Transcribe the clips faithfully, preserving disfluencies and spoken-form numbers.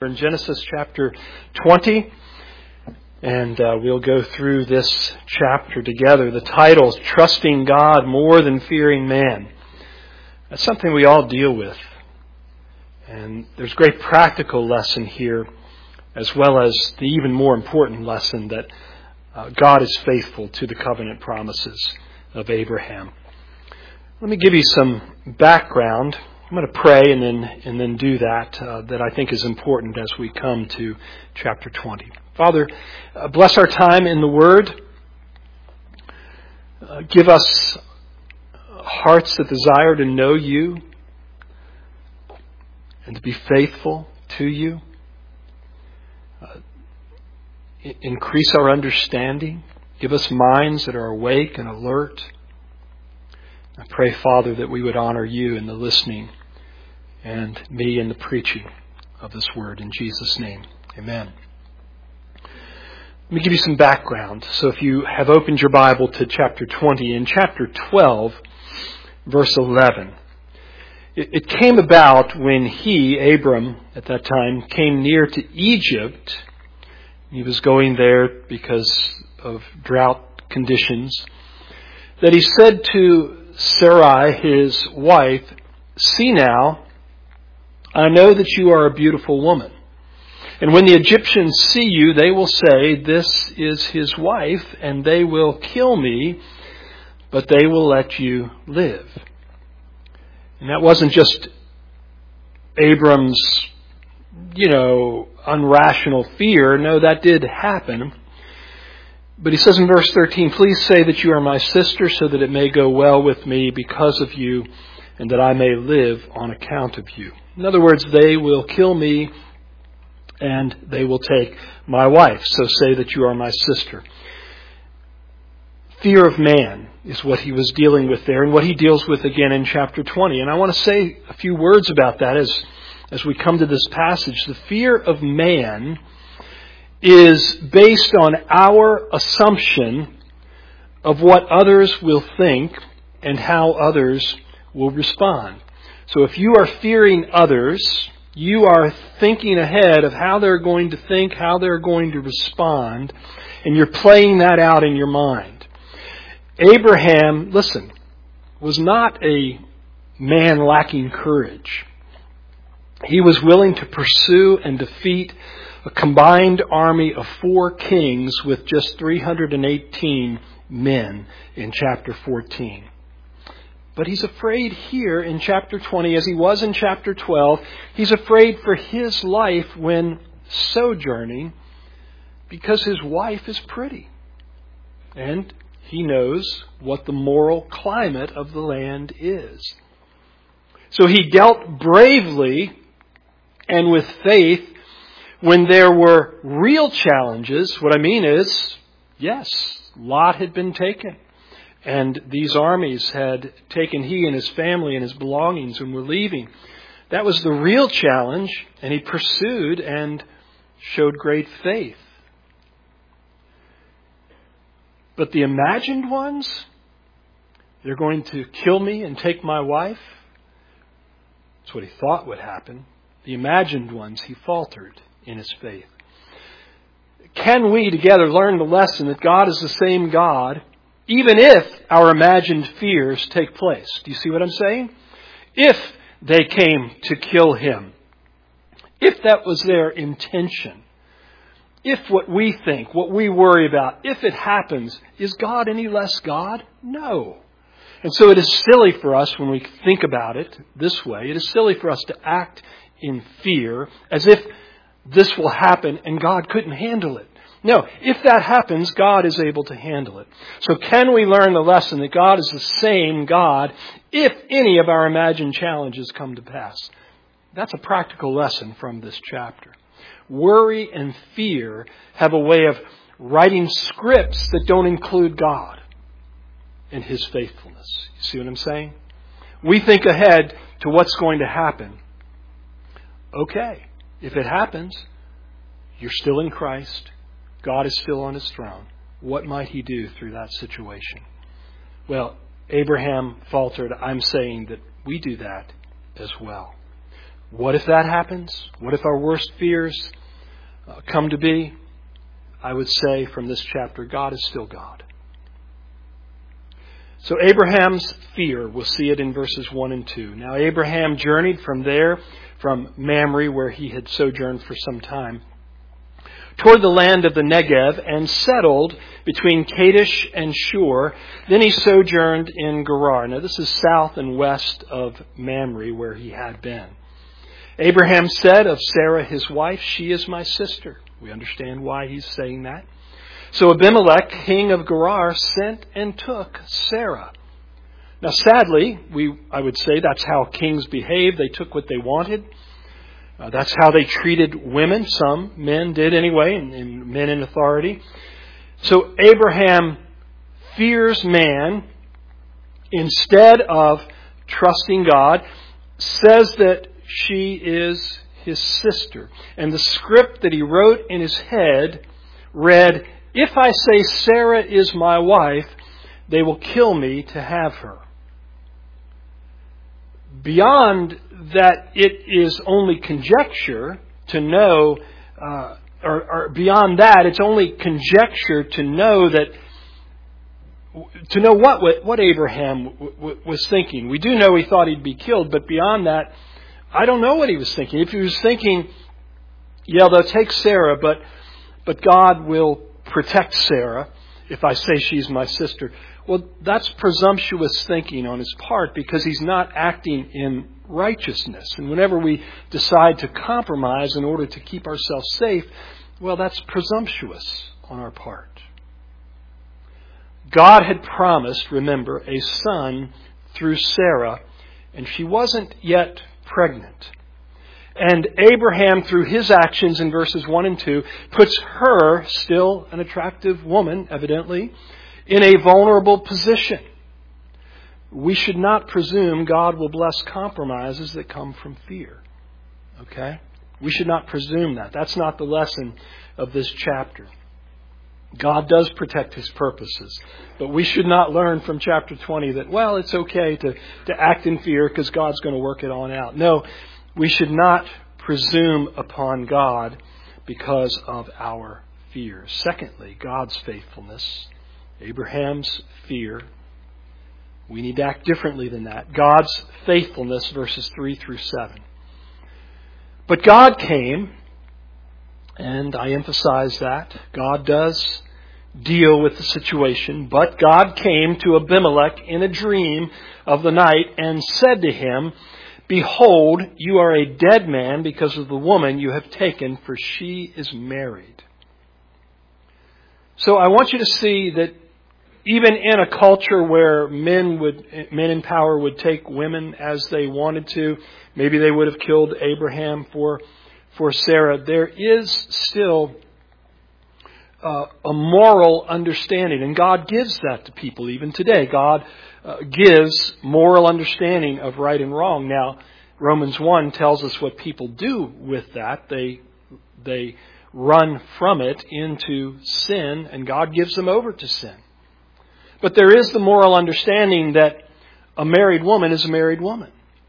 In Genesis chapter twenty, and uh, we'll go through this chapter together. The title is Trusting God More Than Fearing Man. That's something we all deal with. And there's a great practical lesson here, as well as the even more important lesson that uh, God is faithful to the covenant promises of Abraham. Let me give you some background. I'm going to pray and then and then do that, uh, that I think is important as we come to chapter twenty. Father, uh, bless our time in the Word. Uh, give us hearts that desire to know You and to be faithful to You. Uh, increase our understanding. Give us minds that are awake and alert. I pray, Father, that we would honor You in the listening and me in the preaching of this word. In Jesus' name, amen. Let me give you some background. So if you have opened your Bible to chapter twenty, in chapter twelve, verse eleven, it, it came about when he, Abram, at that time, came near to Egypt. He was going there because of drought conditions, that he said to Sarai, his wife, "See now, I know that you are a beautiful woman. And when the Egyptians see you, they will say, 'This is his wife,' and they will kill me, but they will let you live." And that wasn't just Abram's, you know, unrational fear. No, that did happen. But he says in verse thirteen, "Please say that you are my sister, so that it may go well with me because of you, and that I may live on account of you." In other words, they will kill me and they will take my wife. So say that you are my sister. Fear of man is what he was dealing with there, and what he deals with again in chapter twenty. And I want to say a few words about that as, as we come to this passage. The fear of man is based on our assumption of what others will think and how others will respond. So if you are fearing others, you are thinking ahead of how they're going to think, how they're going to respond, and you're playing that out in your mind. Abraham, listen, was not a man lacking courage. He was willing to pursue and defeat a combined army of four kings with just three hundred eighteen men in chapter fourteen. But he's afraid here in chapter twenty, as he was in chapter twelve. He's afraid for his life when sojourning because his wife is pretty. And he knows what the moral climate of the land is. So he dealt bravely and with faith when there were real challenges. What I mean is, yes, Lot had been taken. And these armies had taken he and his family and his belongings and were leaving. That was the real challenge, and he pursued and showed great faith. But the imagined ones, they're going to kill me and take my wife. That's what he thought would happen. The imagined ones, he faltered in his faith. Can we together learn the lesson that God is the same God, even if our imagined fears take place? Do you see what I'm saying? If they came to kill him, if that was their intention, if what we think, what we worry about, if it happens, is God any less God? No. And so it is silly for us when we think about it this way. It is silly for us to act in fear as if this will happen and God couldn't handle it. No, if that happens, God is able to handle it. So can we learn the lesson that God is the same God if any of our imagined challenges come to pass? That's a practical lesson from this chapter. Worry and fear have a way of writing scripts that don't include God and His faithfulness. You see what I'm saying? We think ahead to what's going to happen. Okay, if it happens, you're still in Christ. God is still on His throne. What might He do through that situation? Well, Abraham faltered. I'm saying that we do that as well. What if that happens? What if our worst fears uh, come to be? I would say from this chapter, God is still God. So Abraham's fear, we'll see it in verses one and two. Now Abraham journeyed from there, from Mamre, where he had sojourned for some time, toward the land of the Negev, and settled between Kadesh and Shur. Then he sojourned in Gerar. Now this is south and west of Mamre, where he had been. Abraham said of Sarah his wife, "She is my sister." We understand why he's saying that. So Abimelech, king of Gerar, sent and took Sarah. Now sadly, we I would say that's how kings behaved. They took what they wanted. Uh, that's how they treated women. Some men did anyway, and, and men in authority. So Abraham fears man instead of trusting God, says that she is his sister. And the script that he wrote in his head read, "If I say Sarah is my wife, they will kill me to have her." Beyond that, it is only conjecture to know, uh, or, or beyond that, it's only conjecture to know that, to know what what Abraham w- w- was thinking. We do know he thought he'd be killed, but beyond that, I don't know what he was thinking. If he was thinking, yeah, they'll take Sarah, but but God will protect Sarah if I say she's my sister. Well, that's presumptuous thinking on his part, because he's not acting in righteousness. And whenever we decide to compromise in order to keep ourselves safe, well, that's presumptuous on our part. God had promised, remember, a son through Sarah, and she wasn't yet pregnant. And Abraham, through his actions in verses one and two, puts her, still an attractive woman, evidently, in a vulnerable position. We should not presume God will bless compromises that come from fear. Okay? We should not presume that. That's not the lesson of this chapter. God does protect His purposes. But we should not learn from chapter twenty that, well, it's okay to, to act in fear because God's going to work it on out. No, we should not presume upon God because of our fears. Secondly, God's faithfulness. Abraham's fear. We need to act differently than that. God's faithfulness, verses three through seven. But God came, and I emphasize that. God does deal with the situation, but God came to Abimelech in a dream of the night and said to him, "Behold, you are a dead man because of the woman you have taken, for she is married." So I want you to see that even in a culture where men would, men in power would take women as they wanted to, maybe they would have killed Abraham for, for Sarah, there is still uh, a moral understanding. And God gives that to people even today. God uh, gives moral understanding of right and wrong. Now, Romans one tells us what people do with that. They, they run from it into sin, and God gives them over to sin. But there is the moral understanding that a married woman is a married woman.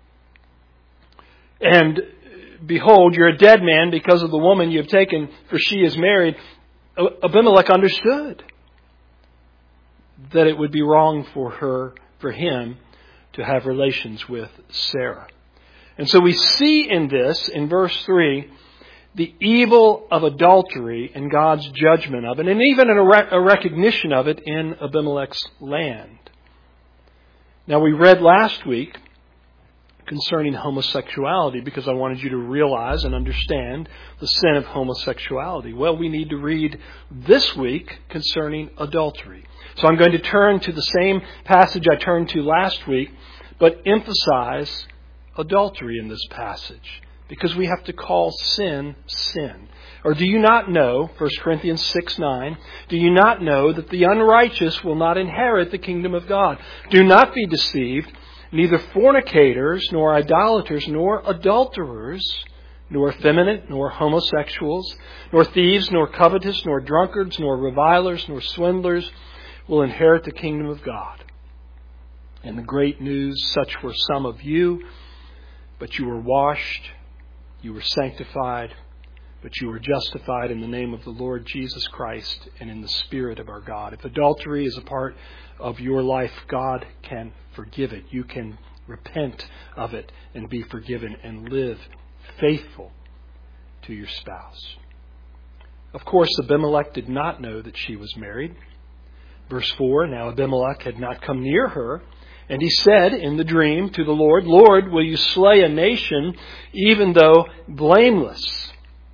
And behold, you're a dead man because of the woman you have taken, for she is married. Abimelech understood that it would be wrong for her, for him, to have relations with Sarah. And so we see in this, in verse three, the evil of adultery and God's judgment of it, and even a, rec- a recognition of it in Abimelech's land. Now, we read last week concerning homosexuality because I wanted you to realize and understand the sin of homosexuality. Well, we need to read this week concerning adultery. So I'm going to turn to the same passage I turned to last week, but emphasize adultery in this passage, because we have to call sin, sin. Or do you not know, First Corinthians six nine, do you not know that the unrighteous will not inherit the kingdom of God? Do not be deceived. Neither fornicators, nor idolaters, nor adulterers, nor effeminate, nor homosexuals, nor thieves, nor covetous, nor drunkards, nor revilers, nor swindlers will inherit the kingdom of God. And the great news, such were some of you, but you were washed, You were sanctified, but you were justified in the name of the Lord Jesus Christ and in the Spirit of our God. If adultery is a part of your life, God can forgive it. You can repent of it and be forgiven and live faithful to your spouse. Of course, Abimelech did not know that she was married. Verse four, now Abimelech had not come near her, and he said in the dream to the Lord, Lord, will you slay a nation even though blameless?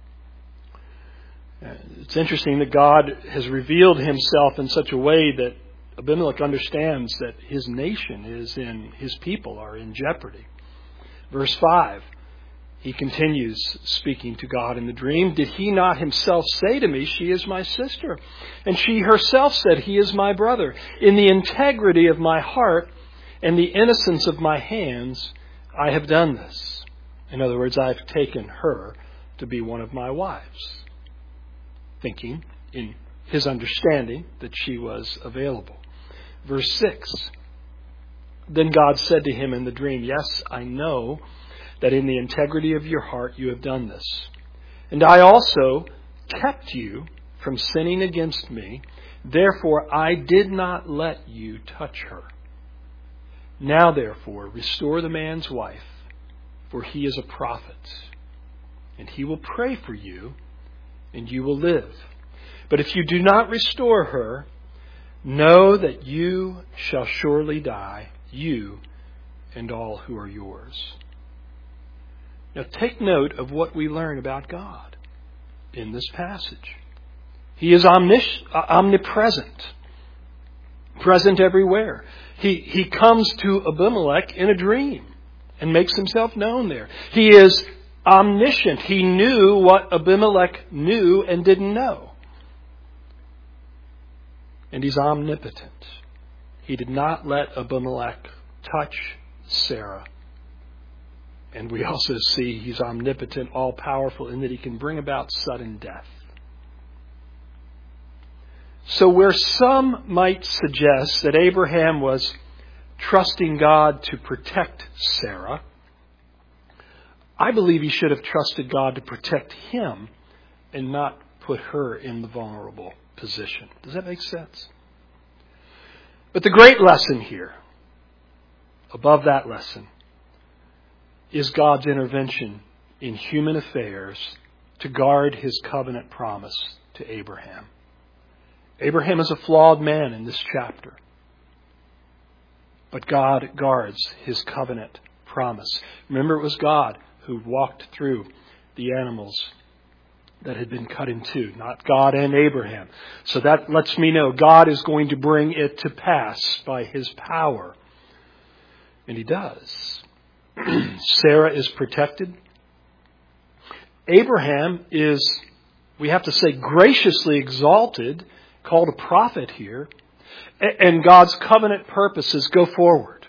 It's interesting that God has revealed himself in such a way that Abimelech understands that his nation is in, his people are in jeopardy. Verse five, he continues speaking to God in the dream. Did he not himself say to me, she is my sister? And she herself said, he is my brother. In the integrity of my heart and the innocence of my hands, I have done this. In other words, I've taken her to be one of my wives. Thinking in his understanding that she was available. Verse six. Then God said to him in the dream, yes, I know that in the integrity of your heart you have done this. And I also kept you from sinning against me. Therefore I did not let you touch her. Now therefore restore the man's wife, for he is a prophet. And he will pray for you, and you will live. But if you do not restore her, know that you shall surely die, you and all who are yours. Now take note of what we learn about God in this passage. He is omnis- omnipresent, present everywhere. He, he comes to Abimelech in a dream and makes himself known there. He is omniscient. He knew what Abimelech knew and didn't know. And he's omnipotent. He did not let Abimelech touch Sarah. And we also see he's omnipotent, all-powerful, in that he can bring about sudden death. So where some might suggest that Abraham was trusting God to protect Sarah, I believe he should have trusted God to protect him and not put her in the vulnerable position. Does that make sense? But the great lesson here, above that lesson, is God's intervention in human affairs to guard his covenant promise to Abraham. Abraham is a flawed man in this chapter, but God guards his covenant promise. Remember, it was God who walked through the animals that had been cut in two, not God and Abraham. So that lets me know God is going to bring it to pass by his power. And he does. Sarah is protected. Abraham is, we have to say, graciously exalted, called a prophet here. And God's covenant purposes go forward.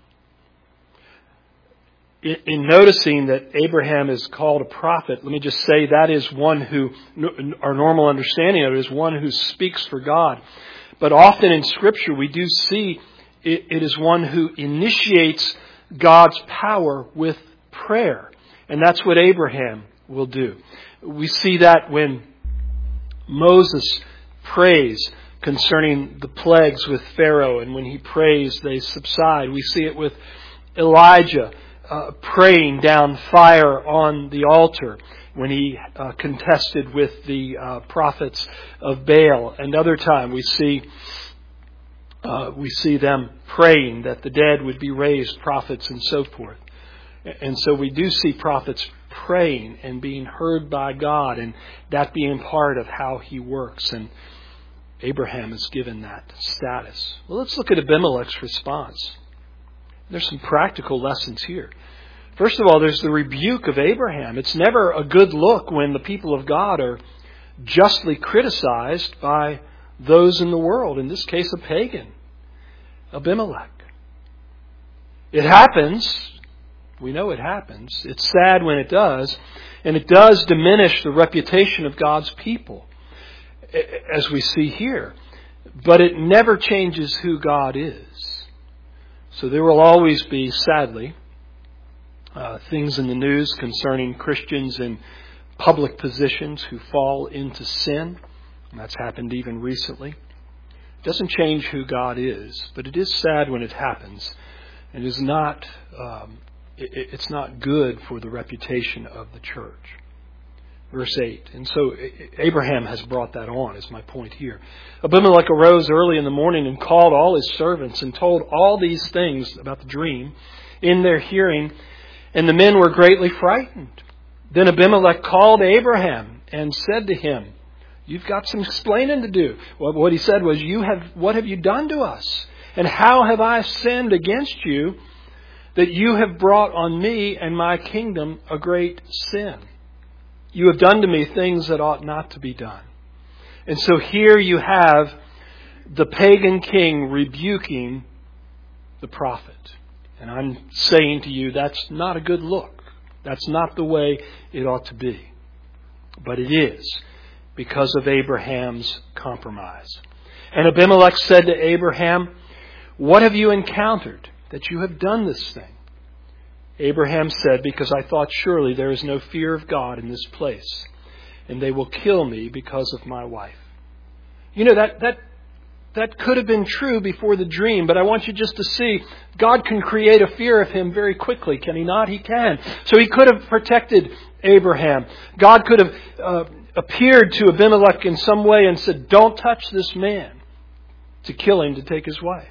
In noticing that Abraham is called a prophet, let me just say that is one who, our normal understanding of it is one who speaks for God. But often in Scripture we do see it, it is one who initiates God's power with prayer. And that's what Abraham will do. We see that when Moses prays concerning the plagues with Pharaoh, and when he prays they subside. We see it with Elijah Uh, praying down fire on the altar when he uh, contested with the uh, prophets of Baal. And other time we see uh, we see them praying that the dead would be raised, prophets and so forth. And so we do see prophets praying and being heard by God, and that being part of how he works. And Abraham is given that status. Well, let's look at Abimelech's response. There's some practical lessons here. First of all, there's the rebuke of Abraham. It's never a good look when the people of God are justly criticized by those in the world, in this case a pagan, Abimelech. It happens. We know it happens. It's sad when it does. And it does diminish the reputation of God's people, as we see here. But it never changes who God is. So there will always be, sadly, uh, things in the news concerning Christians in public positions who fall into sin. And that's happened even recently. It doesn't change who God is, but it is sad when it happens. And it is not, um, it, it's not good for the reputation of the church. Verse eight. And so Abraham has brought that on, is my point here. Abimelech arose early in the morning and called all his servants and told all these things about the dream in their hearing, and the men were greatly frightened. Then Abimelech called Abraham and said to him, "You've got some explaining to do." Well, what he said was, "You have, what have you done to us? And how have I sinned against you that you have brought on me and my kingdom a great sin? You have done to me things that ought not to be done." And so here you have the pagan king rebuking the prophet. And I'm saying to you, that's not a good look. That's not the way it ought to be. But it is, because of Abraham's compromise. And Abimelech said to Abraham, "What have you encountered that you have done this thing?" Abraham said, "Because I thought surely there is no fear of God in this place, and they will kill me because of my wife." You know, that that that could have been true before the dream, but I want you just to see God can create a fear of him very quickly, can he not? He can. So he could have protected Abraham. God could have uh, appeared to Abimelech in some way and said, "Don't touch this man," to kill him, to take his wife.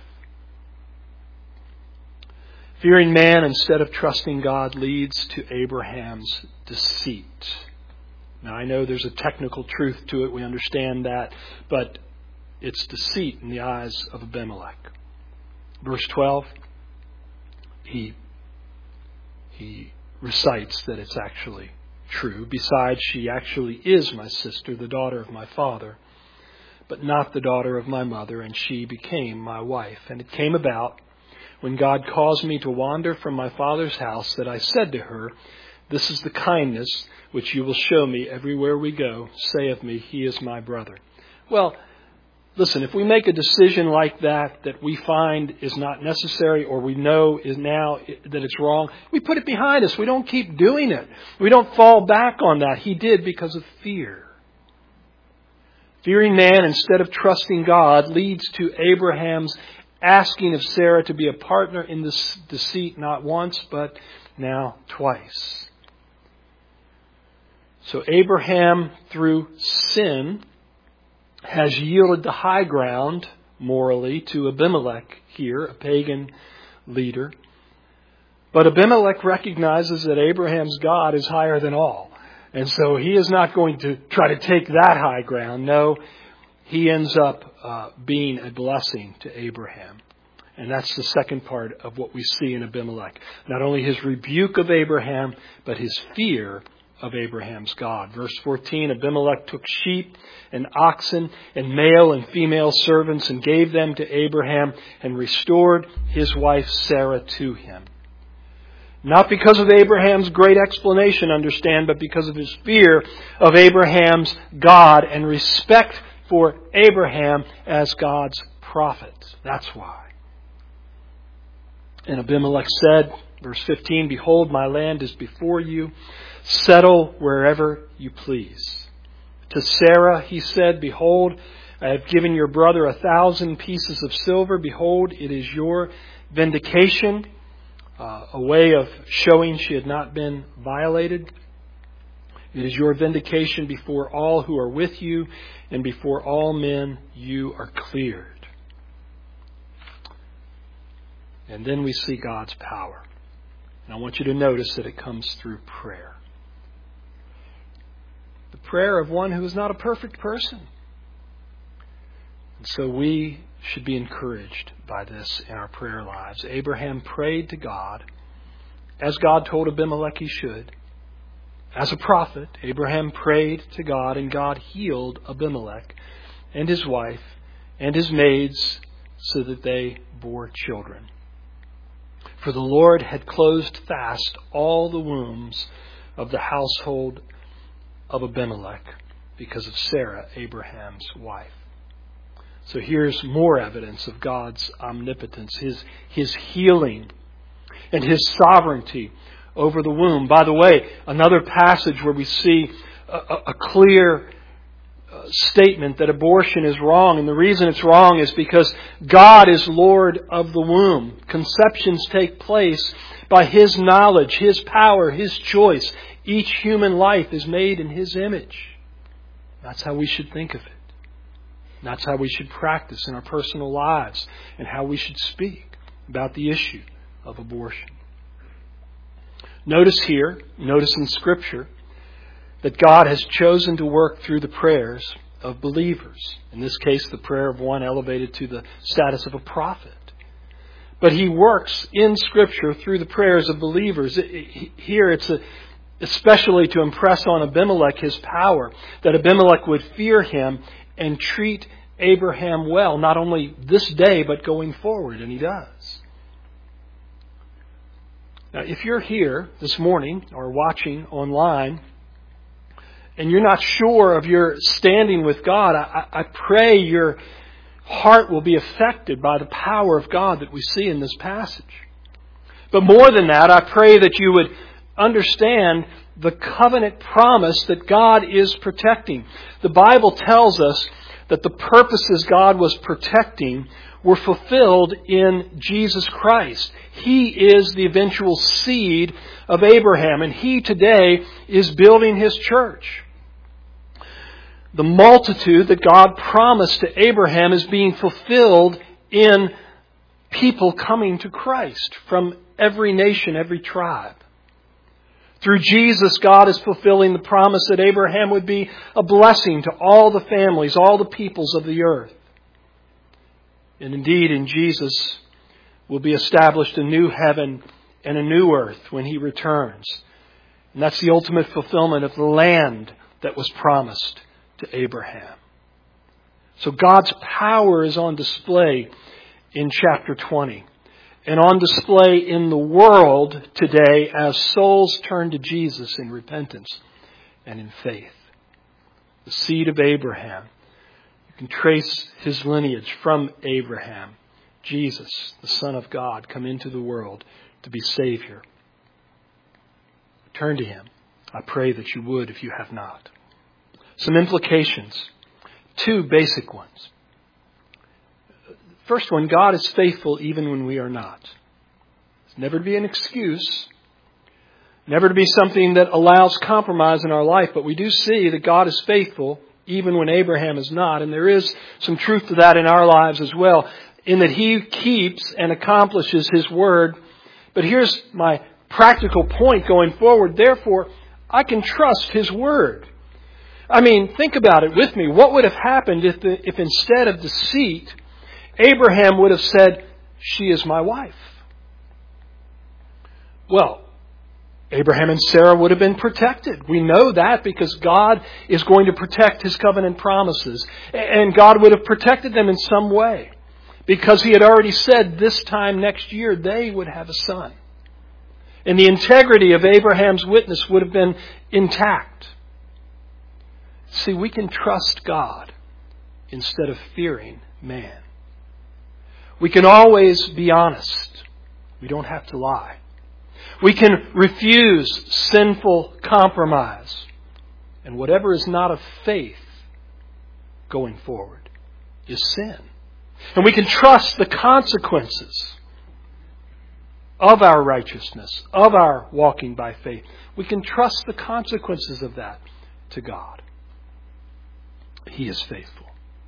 Fearing man instead of trusting God leads to Abraham's deceit. Now, I know there's a technical truth to it. We understand that. But it's deceit in the eyes of Abimelech. Verse twelve, he, he recites that it's actually true. "Besides, she actually is my sister, the daughter of my father, but not the daughter of my mother, and she became my wife. And it came about, when God caused me to wander from my father's house, that I said to her, 'This is the kindness which you will show me everywhere we go. Say of me, he is my brother.'" Well, listen, if we make a decision like that, that we find is not necessary, or we know is now that it's wrong, we put it behind us. We don't keep doing it. We don't fall back on that. He did because of fear. Fearing man instead of trusting God leads to Abraham's asking of Sarah to be a partner in this deceit, not once, but now twice. So Abraham, through sin, has yielded the high ground morally to Abimelech here, a pagan leader. But Abimelech recognizes that Abraham's God is higher than all. And so he is not going to try to take that high ground. No, he ends up uh, being a blessing to Abraham. And that's the second part of what we see in Abimelech. Not only his rebuke of Abraham, but his fear of Abraham's God. Verse fourteen, "Abimelech took sheep and oxen and male and female servants and gave them to Abraham and restored his wife Sarah to him." Not because of Abraham's great explanation, understand, but because of his fear of Abraham's God and respect for Abraham as God's prophet. That's why. And Abimelech said, verse fifteen, "Behold, my land is before you. Settle wherever you please." To Sarah he said, "Behold, I have given your brother a thousand pieces of silver. Behold, it is your vindication," uh, a way of showing she had not been violated. "It is your vindication before all who are with you, and before all men you are cleared." And then we see God's power. And I want you to notice that it comes through prayer. The prayer of one who is not a perfect person. And so we should be encouraged by this in our prayer lives. Abraham prayed to God, as God told Abimelech he should. As a prophet, Abraham prayed to God, and God healed Abimelech and his wife and his maids so that they bore children. For the Lord had closed fast all the wombs of the household of Abimelech because of Sarah, Abraham's wife. So here's more evidence of God's omnipotence, His, His healing and His sovereignty over the womb. By the way, another passage where we see a, a, a clear uh, statement that abortion is wrong. And the reason it's wrong is because God is Lord of the womb. Conceptions take place by His knowledge, His power, His choice. Each human life is made in His image. That's how we should think of it. That's how we should practice in our personal lives and how we should speak about the issue of abortion. Notice here, notice in Scripture, that God has chosen to work through the prayers of believers. In this case, the prayer of one elevated to the status of a prophet. But He works in Scripture through the prayers of believers. Here it's a, especially to impress on Abimelech his power, that Abimelech would fear him and treat Abraham well, not only this day, but going forward. And he does. Now, if you're here this morning or watching online, and you're not sure of your standing with God, I, I pray your heart will be affected by the power of God that we see in this passage. But more than that, I pray that you would understand the covenant promise that God is protecting. The Bible tells us that the purposes God was protecting were fulfilled in Jesus Christ. He is the eventual seed of Abraham, and He today is building His church. The multitude that God promised to Abraham is being fulfilled in people coming to Christ from every nation, every tribe. Through Jesus, God is fulfilling the promise that Abraham would be a blessing to all the families, all the peoples of the earth. And indeed, in Jesus will be established a new heaven and a new earth when He returns. And that's the ultimate fulfillment of the land that was promised to Abraham. So God's power is on display in chapter twenty. And on display in the world today as souls turn to Jesus in repentance and in faith. The seed of Abraham. You can trace his lineage from Abraham. Jesus, the Son of God, come into the world to be Savior. Turn to Him. I pray that you would if you have not. Some implications. Two basic ones. First one, God is faithful even when we are not. It's never to be an excuse. Never to be something that allows compromise in our life. But we do see that God is faithful even when Abraham is not. And there is some truth to that in our lives as well, in that He keeps and accomplishes His word. But here's my practical point going forward. Therefore, I can trust His word. I mean, think about it with me. What would have happened if, the, if instead of deceit, Abraham would have said, "She is my wife"? Well, Abraham and Sarah would have been protected. We know that because God is going to protect His covenant promises. And God would have protected them in some way. Because He had already said this time next year they would have a son. And the integrity of Abraham's witness would have been intact. See, we can trust God instead of fearing man. We can always be honest. We don't have to lie. We can refuse sinful compromise. And whatever is not of faith going forward is sin. And we can trust the consequences of our righteousness, of our walking by faith. We can trust the consequences of that to God. He is faithful.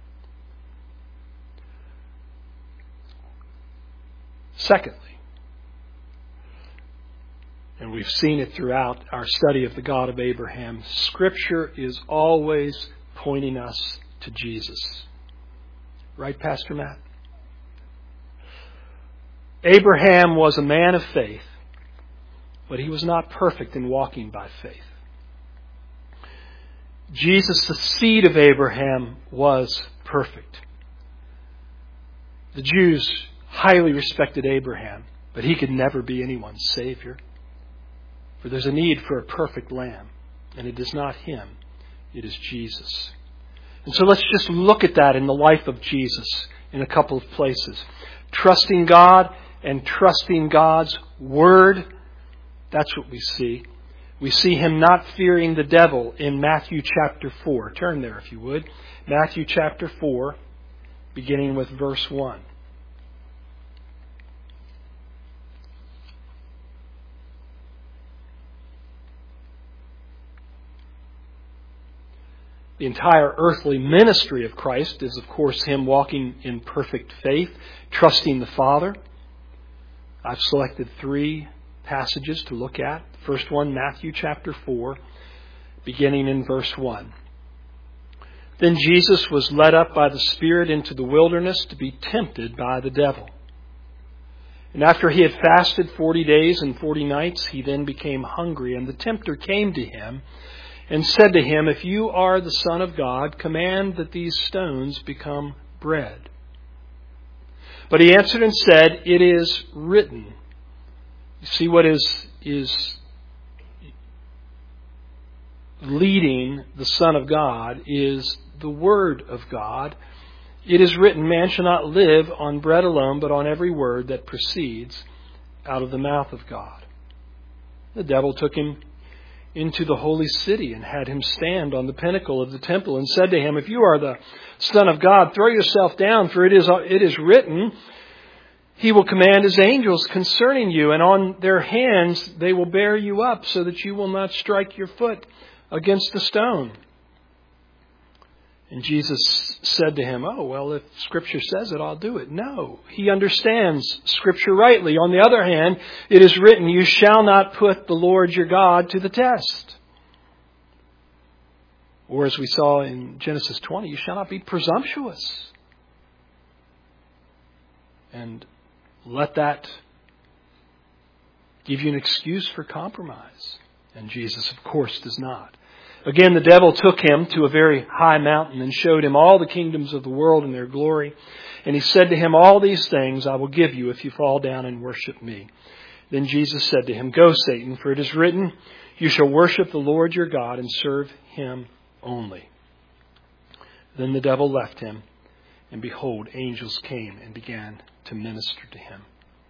Secondly, and we've seen it throughout our study of the God of Abraham, Scripture is always pointing us to Jesus. Right, Pastor Matt? Abraham was a man of faith, but he was not perfect in walking by faith. Jesus, the seed of Abraham, was perfect. The Jews highly respected Abraham, but he could never be anyone's Savior. For there's a need for a perfect lamb, and it is not Him, it is Jesus. And so let's just look at that in the life of Jesus in a couple of places. Trusting God and trusting God's Word That's what we see. We see him not fearing the devil in Matthew chapter four. Turn there if you would. Matthew chapter four, beginning with verse one. The entire earthly ministry of Christ is, of course, him walking in perfect faith, trusting the Father. I've selected three passages to look at. The first one, Matthew chapter four, beginning in verse one. Then Jesus was led up by the Spirit into the wilderness to be tempted by the devil. And after he had fasted forty days and forty nights, he then became hungry. And the tempter came to him and said to him, "If you are the Son of God, command that these stones become bread." But he answered and said, "It is written." You see what is, is leading the Son of God is the Word of God. It is written, "Man shall not live on bread alone, but on every word that proceeds out of the mouth of God." The devil took him into the holy city and had him stand on the pinnacle of the temple and said to him, "If you are the Son of God, throw yourself down, for it is, it is written, He will command His angels concerning you, and on their hands they will bear you up, so that you will not strike your foot against a stone." And Jesus said to him, "Oh, well, if Scripture says it, I'll do it." No, he understands Scripture rightly. On the other hand, it is written, "You shall not put the Lord your God to the test." Or as we saw in Genesis twenty, "You shall not be presumptuous." And let that give you an excuse for compromise. And Jesus, of course, does not. Again, the devil took him to a very high mountain and showed him all the kingdoms of the world and their glory. And he said to him, "All these things I will give you if you fall down and worship me." Then Jesus said to him, "Go, Satan, for it is written, you shall worship the Lord your God and serve Him only." Then the devil left him, and behold, angels came and began to minister to him.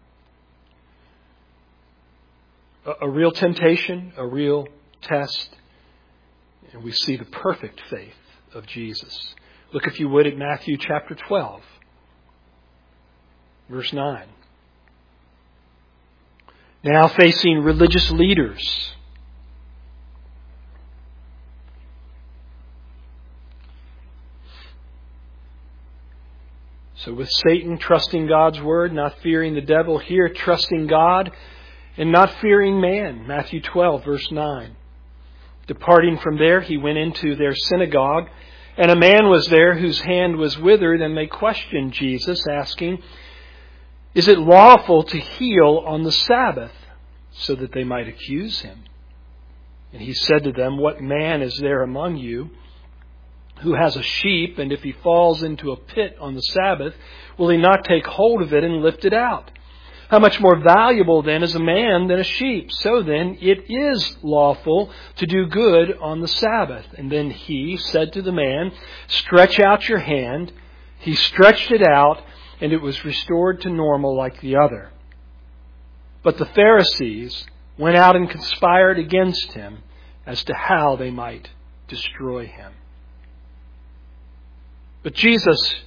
A, a real temptation, a real test. And we see the perfect faith of Jesus. Look, if you would, at Matthew chapter twelve, verse nine. Now facing religious leaders. So with Satan trusting God's word, not fearing the devil, here trusting God and not fearing man. Matthew twelve, verse nine. Departing from there, he went into their synagogue, and a man was there whose hand was withered, and they questioned Jesus, asking, "Is it lawful to heal on the Sabbath?" so that they might accuse him. And he said to them, "What man is there among you who has a sheep, and if he falls into a pit on the Sabbath, will he not take hold of it and lift it out? How much more valuable then is a man than a sheep? So then it is lawful to do good on the Sabbath." And then he said to the man, "Stretch out your hand." He stretched it out, and it was restored to normal like the other. But the Pharisees went out and conspired against him as to how they might destroy him. But Jesus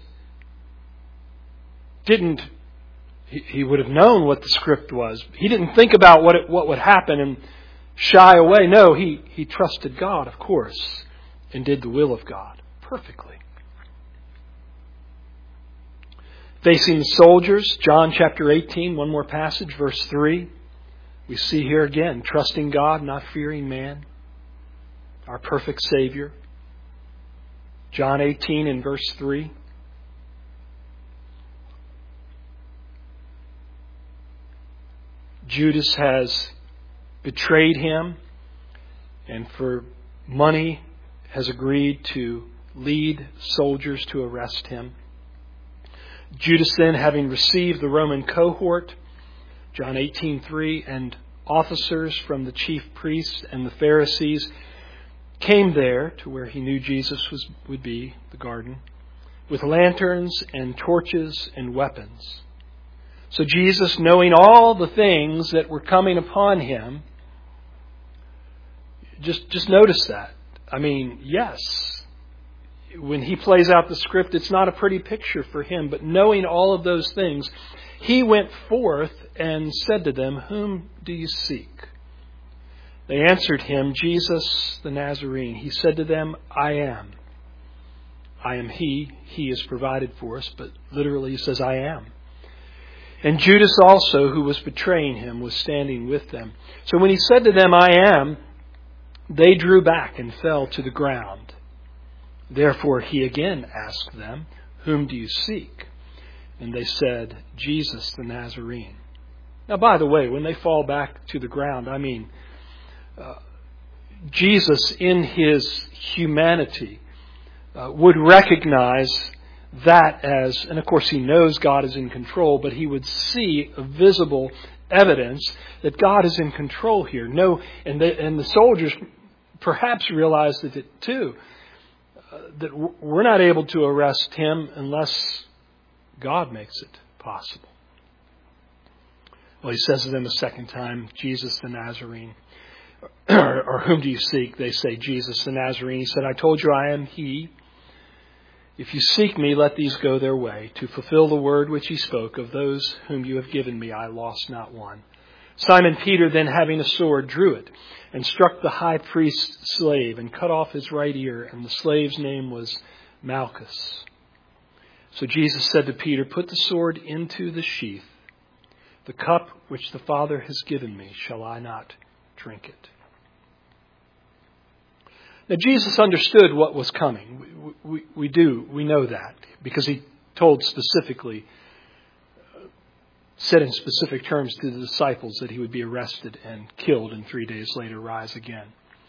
didn't, he, he would have known what the script was. He didn't think about what it, what would happen and shy away. No, he, he trusted God, of course, and did the will of God perfectly. Facing the soldiers, John chapter eighteen, one more passage, verse three. We see here again, trusting God, not fearing man, our perfect Savior. John eighteen and verse three. Judas has betrayed him, and for money has agreed to lead soldiers to arrest him. Judas then, having received the Roman cohort, John eighteen three, and officers from the chief priests and the Pharisees, came there to where he knew Jesus was, would be, the garden, with lanterns and torches and weapons. So Jesus, knowing all the things that were coming upon him, just just notice that. I mean, yes, when he plays out the script, it's not a pretty picture for him. But knowing all of those things, he went forth and said to them, "Whom do you seek?" They answered him, "Jesus the Nazarene." He said to them, "I am. I am he." He is provided for us, but literally he says, "I am." And Judas also, who was betraying him, was standing with them. So when he said to them, "I am," they drew back and fell to the ground. Therefore he again asked them, "Whom do you seek?" And they said, "Jesus the Nazarene." Now, by the way, when they fall back to the ground, I mean, uh, Jesus in his humanity uh, would recognize that as, and of course he knows God is in control, but he would see a visible evidence that God is in control here. No, and the, and the soldiers perhaps realized it too, uh, that we're not able to arrest him unless God makes it possible. Well, he says to them a second time, "Jesus the Nazarene." Or, "Whom do you seek?" They say, "Jesus the Nazarene." He said, "I told you I am he. If you seek me, let these go their way. To fulfill the word which he spoke, of those whom you have given me, I lost not one." Simon Peter, then having a sword, drew it and struck the high priest's slave and cut off his right ear. And the slave's name was Malchus. So Jesus said to Peter, "Put the sword into the sheath. The cup which the Father has given me, shall I not drink it?" Now, Jesus understood what was coming. We, we, we do. We know that because he told specifically, uh, said in specific terms to the disciples that he would be arrested and killed and three days later rise again.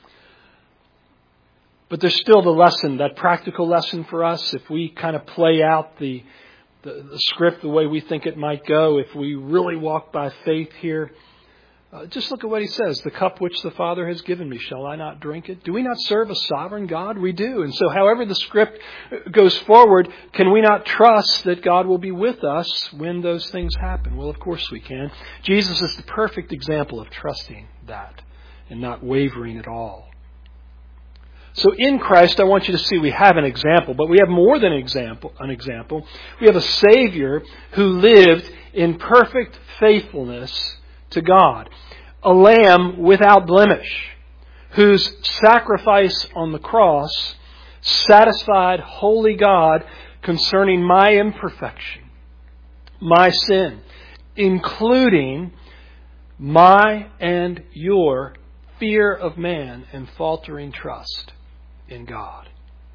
But there's still the lesson, that practical lesson for us. If we kind of play out the, the, the script the way we think it might go, if we really walk by faith here, Uh, just look at what he says. "The cup which the Father has given me, shall I not drink it?" Do we not serve a sovereign God? We do. And so however the script goes forward, can we not trust that God will be with us when those things happen? Well, of course we can. Jesus is the perfect example of trusting that and not wavering at all. So in Christ, I want you to see we have an example, but we have more than an example. An example. We have a Savior who lived in perfect faithfulness to God. A lamb without blemish, whose sacrifice on the cross satisfied holy God concerning my imperfection, my sin, including my and your fear of man and faltering trust in God.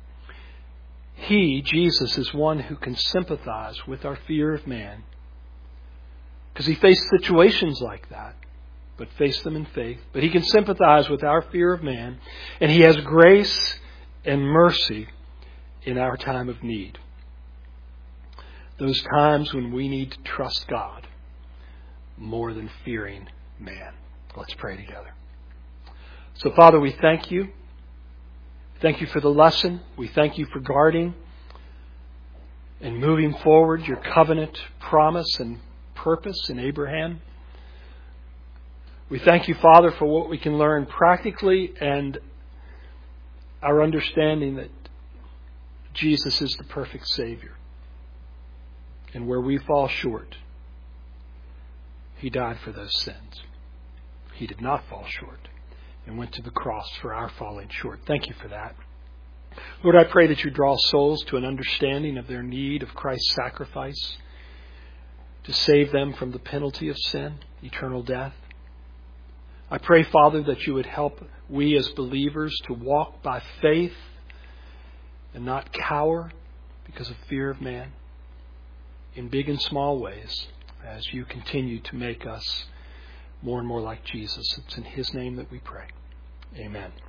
He, Jesus, is one who can sympathize with our fear of man, because he faced situations like that, but faced them in faith. But he can sympathize with our fear of man, and he has grace and mercy in our time of need. Those times when we need to trust God more than fearing man. Let's pray together. So, Father, we thank you. Thank you for the lesson. We thank you for guarding and moving forward your covenant promise and purpose in Abraham. We thank you, Father, for what we can learn practically and our understanding that Jesus is the perfect Savior. And where we fall short, he died for those sins. He did not fall short and went to the cross for our falling short. Thank you for that. Lord, I pray that you draw souls to an understanding of their need of Christ's sacrifice to save them from the penalty of sin, eternal death. I pray, Father, that you would help we as believers to walk by faith and not cower because of fear of man in big and small ways as you continue to make us more and more like Jesus. It's in his name that we pray. Amen.